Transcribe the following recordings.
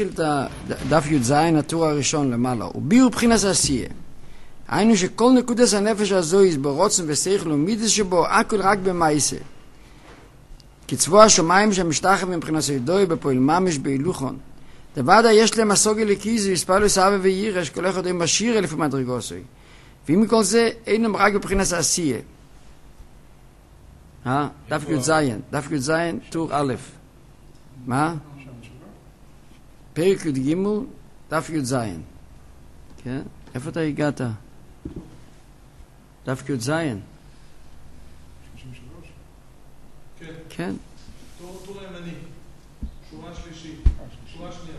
נתחיל את דף י"ז, הטור הראשון למעלה. וביאור בחינס עשייה. היינו שכל נקודס הנפש הזו יש ברוצן ושכל ומידס שבו הכל רק במעשה. כצבוע השמיים שהמשתחווים מבחינת ידוי בפועל ממש בהילוכון. דוודא יש להם הסוגיה לקיז ויספלו סבא וירש כל אחד עם משיר אלף מדרגוסוי. ואם מכל זה אינם רק בבחינת עשייה. דף י"ז, טור א'. מה? פרק י"ג, דף י"ז. כן? איפה אתה הגעת? דף י"ז. 33? כן. טור הימני. שורה שלישית. שורה שנייה.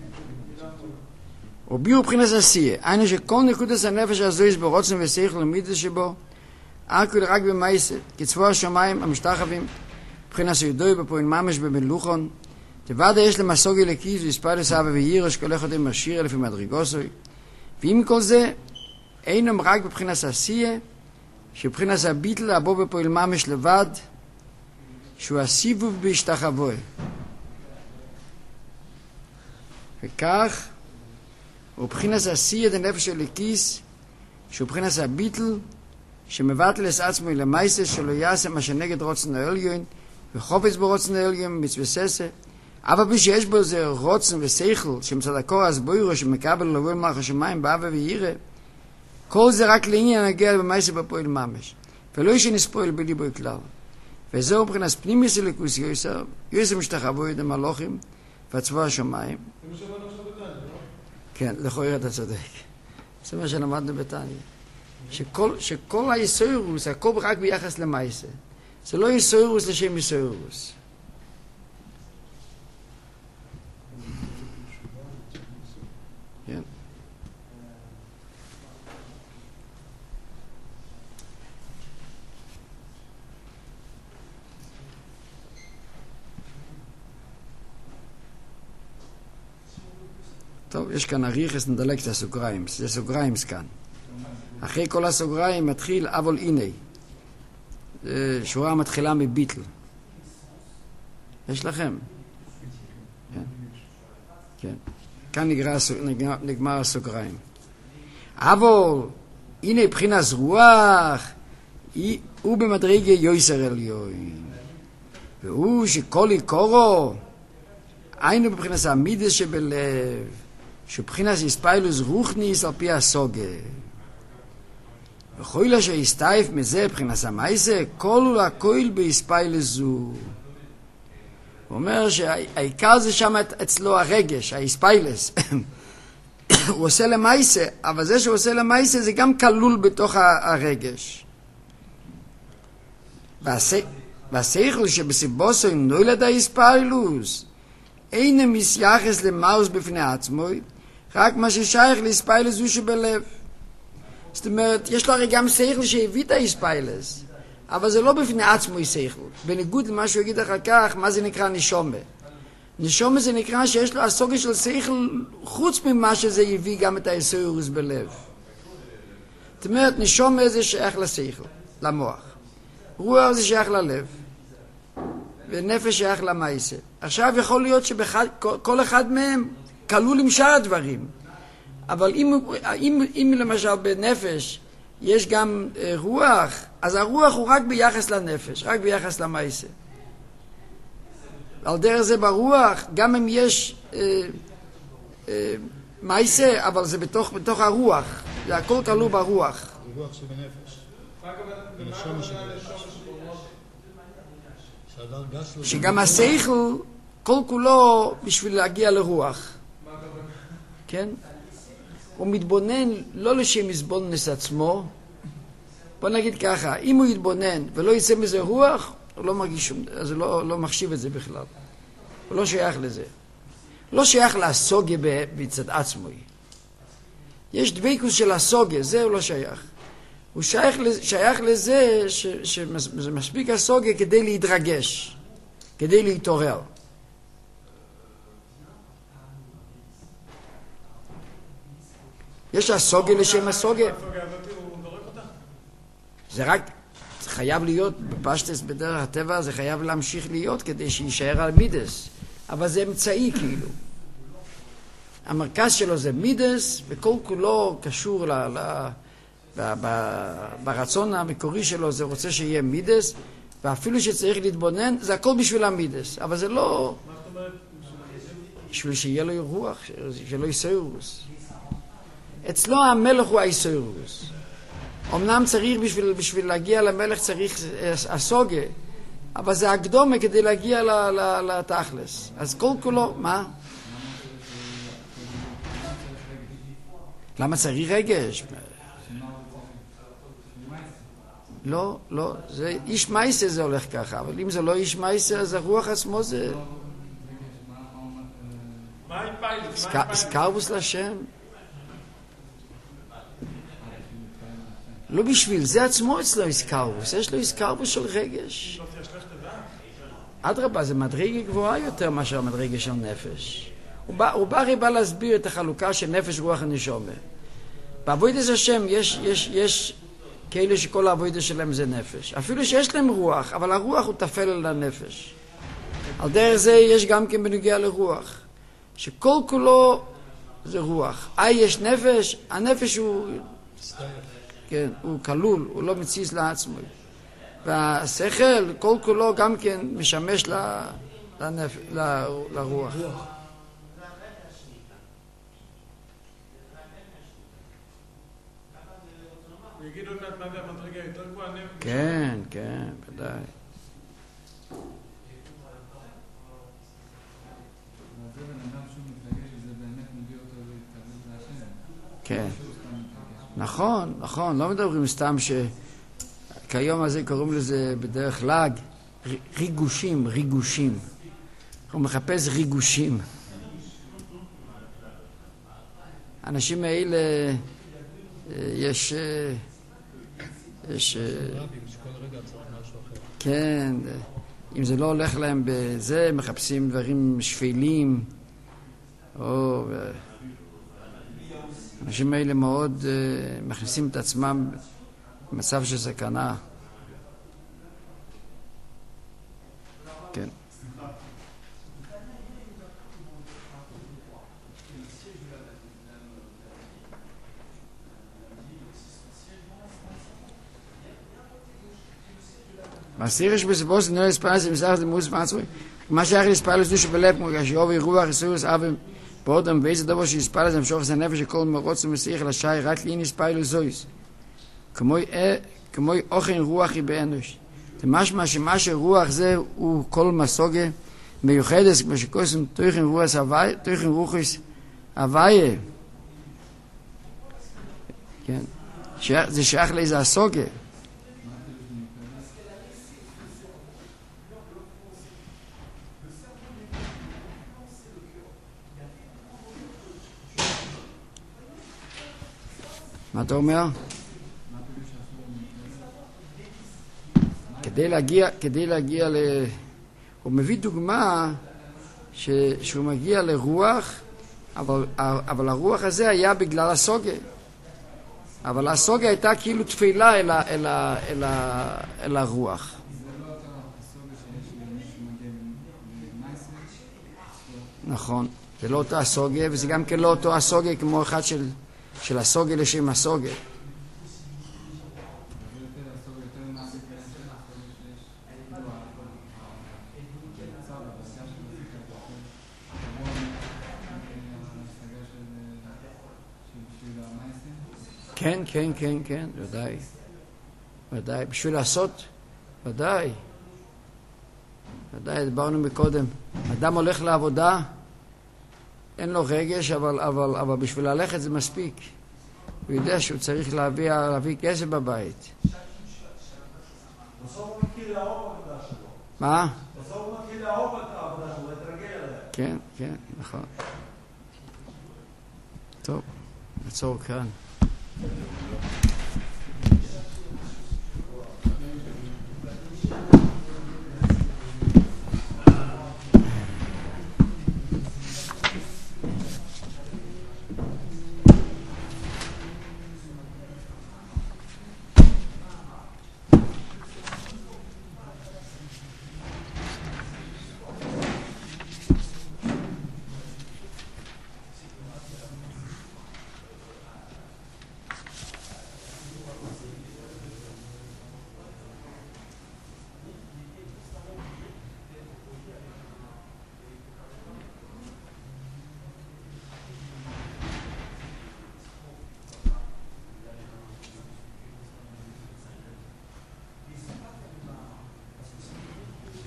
וביאור בחינס עשייה. היינו שכל נקודס הנפש הזו יש ברוצן ושכל ומידס שבו הכל רק במעשה. כצבוע השמיים המשתחווים מבחינת ידוי בפועל ממש במלוכון. דוודא יש להם הסוגיה לקיז ויספלו סבא וירש כל אחד עם משיר אלף מדרגוסוי. ואם כל זה אינם רק בבחינת עשייה, שבבחינת הביטל הבו בפועל ממש לבד, שהוא הסיבוב בהשתחווי. וכך ובבחינת עשייה דנפש הלקיס, שהוא בבחינת הביטל שמבטל את עצמו למעשה שלא יעשה מה שנגד רוצן העליון וחופץ ברוצן העליון מצווססה. אבל כשיש בו זה רוצן ושכל שמצדקו הסבוירו שמקבל לבוא מלך השמיים באהבה ויראה, כל זה רק לעניין הנגיע במעשה בפועל ממש, ולא יש נספויל בליבו כלל. וזהו מבחינת פנימיוס אלוקוס יוסר משתחווי דם מלוכים והצבוע השמיים. כן, לכאורה אתה צודק. זה מה שלמדנו בתניא. שכל היסוירוס, הכל רק ביחס למעשה. זה לא יסוירוס לשם יסוירוס. כן. טוב, יש כאן אריכס, נדלק את הסוגריים. זה סוגריים כאן. אחרי כל הסוגריים מתחיל אבל הנה. שורה מתחילה מביטל. יש לכם? כן. כן. כאן נגמר הסוגריים. אבל הנה בחינת רוח הוא במדרגה יויסר עליון. והוא שכל עיקרו היינו בבחינת המידס שבלב. שבחינת יספיילוס רוחניס על פי הסוגה. וכל שהסתייף מזה בחינת המעשה, כל הכל ביספיילוס זו. הוא אומר שהעיקר זה שם אצלו הרגש, היספיילוס. הוא עושה למעשה, אבל זה שהוא עושה למעשה זה גם כלול בתוך הרגש. והשכל שבסיבוסו עם נולד היספיילוס, אין מסייחס למאוס בפני עצמו, רק מה ששייך להספיילס הוא שבלב. זאת אומרת, יש לו הרי גם שכל שהביא את ההספיילס, אבל זה לא בפני עצמו שכל. בניגוד למה שהוא יגיד אחר כך, מה זה נקרא נשומה? נשומה זה נקרא שיש לו הסוגיה של שכל, חוץ ממה שזה יביא גם את היסוירוס בלב. זאת אומרת, נשומה זה שייך לשכל, למוח. רוח זה שייך ללב. ונפש שייך למעשה. עכשיו יכול להיות שכל אחד מהם כלול עם שאר הדברים. אבל אם למשל בנפש יש גם רוח, אז הרוח הוא רק ביחס לנפש, רק ביחס למעשה. על דרך זה ברוח, גם אם יש מעשה, אבל זה בתוך הרוח. זה הכל כלול ברוח. רוח שבנפש. שגם השכל כל כולו בשביל להגיע לרוח. כן? הוא מתבונן לא לשם יסבוננס עצמו. בוא נגיד ככה, אם הוא יתבונן ולא יצא מזה רוח, הוא לא מרגיש שום, אז הוא לא מחשיב את זה בכלל. הוא לא שייך לזה. לא שייך להסוגיה בצד עצמו. יש דבקות של הסוגיה, זה הוא לא שייך. הוא שייך לזה שזה מספיק הסוגיה כדי להתרגש, כדי להתעורר. יש הסוגיה לשם הסוגיה. זה רק, זה חייב להיות, בפשטס בדרך הטבע, זה חייב להמשיך להיות כדי שישאר על מידס. אבל זה אמצעי כאילו. המרכז שלו זה מידס, וכל כולו קשור ברצון המקורי שלו, זה רוצה שיהיה מידס, ואפילו שצריך להתבונן, זה הכל בשביל המידס, אבל זה לא... מה זאת אומרת? בשביל שיהיה לו רוח, שלא יסוירוס. אצלו המלך הוא היסוירוס. אמנם צריך בשביל להגיע למלך צריך הסוגה, אבל זה הקדומה כדי להגיע לתכלס. אז כל כולו, מה? למה צריך רגש? לא, לא, זה איש מייסה זה הולך ככה, אבל אם זה לא איש מייסה, אז הרוח עצמו זה... מה עם פיילוט? סקרבוס לשם. לא בשביל זה עצמו אצלו סקרבוס, יש לו סקרבוס של רגש. אדרבה, זה מדרגה גבוהה יותר מאשר המדרגה של נפש. הוא בא להסביר את החלוקה של נפש, רוח ונשמה. בעבודת השם יש כאלה שכל העבודה שלהם זה נפש. אפילו שיש להם רוח, אבל הרוח הוא תפל על הנפש. על דרך זה יש גם כן בנוגע לרוח. שכל כולו זה רוח. יש נפש, הנפש הוא... כן, הוא כלול, הוא לא מציץ לעצמו. והשכל, כל כולו גם כן משמש לרוח. ויגידו עוד מעט מה זה המדרגה יותר גבוהה נפש. כן, כן, ודאי. כן. נכון, נכון, לא מדברים סתם שכיום הזה קוראים לזה בדרך לעג ריגושים, ריגושים. הוא מחפש ריגושים. האנשים האלה יש כן, אם זה לא הולך להם בזה, מחפשים דברים שפלים, או... האנשים האלה מאוד מכניסים את עצמם במצב של סכנה. כן. מהסירש בסבוס נראה ספייס ומסך למוס מעצמי מה שייך לספיילוס דו שבלב כמו שאובי רוח יסוירוס אבי באודם ואיזה דבר שיספיילוס המשוך את הנפש שכל מרוץ ומסיך לשי רק לעין ספיילוס זויס כמו אוכן רוח היא באנוש זה משמע שמה שרוח זה הוא כל מסוגה מיוחדת כמו שקוסם תוכן רוחס הוויה כן זה שייך לאיזה הסוגה מה אתה אומר? כדי להגיע הוא מביא דוגמה שהוא מגיע לרוח, אבל הרוח הזה היה בגלל הסוגה. אבל הסוגה הייתה כאילו תפילה אל הרוח. נכון, זה לא אותו הסוגה, וזה גם כן לא אותו הסוגה כמו אחד של הסוגה לשם הסוגה. כן, כן, כן, כן, ודאי. ודאי, בשביל לעשות, ודאי. ודאי, דיברנו מקודם. אדם הולך לעבודה, אין לו רגש, אבל בשביל ללכת זה מספיק. הוא יודע שהוא צריך להביא כסף בבית. בסוף הוא מתחיל לאהוב עבודה שלו. מה? בסוף הוא מתחיל לאהוב את העבודה שלו, להתרגל אליה. כן, כן, נכון. טוב, נעצור כאן.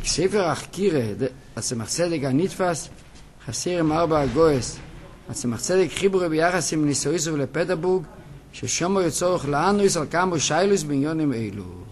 בספר החקירה, הצמח צדק הנתפס, חסרים 4 הגויס, הצמח צדק חיבורי ביחס עם ניסויסו לפטרבורג, ששומו יצורך לאנויס על כמה שיילוס בעניונים אלו.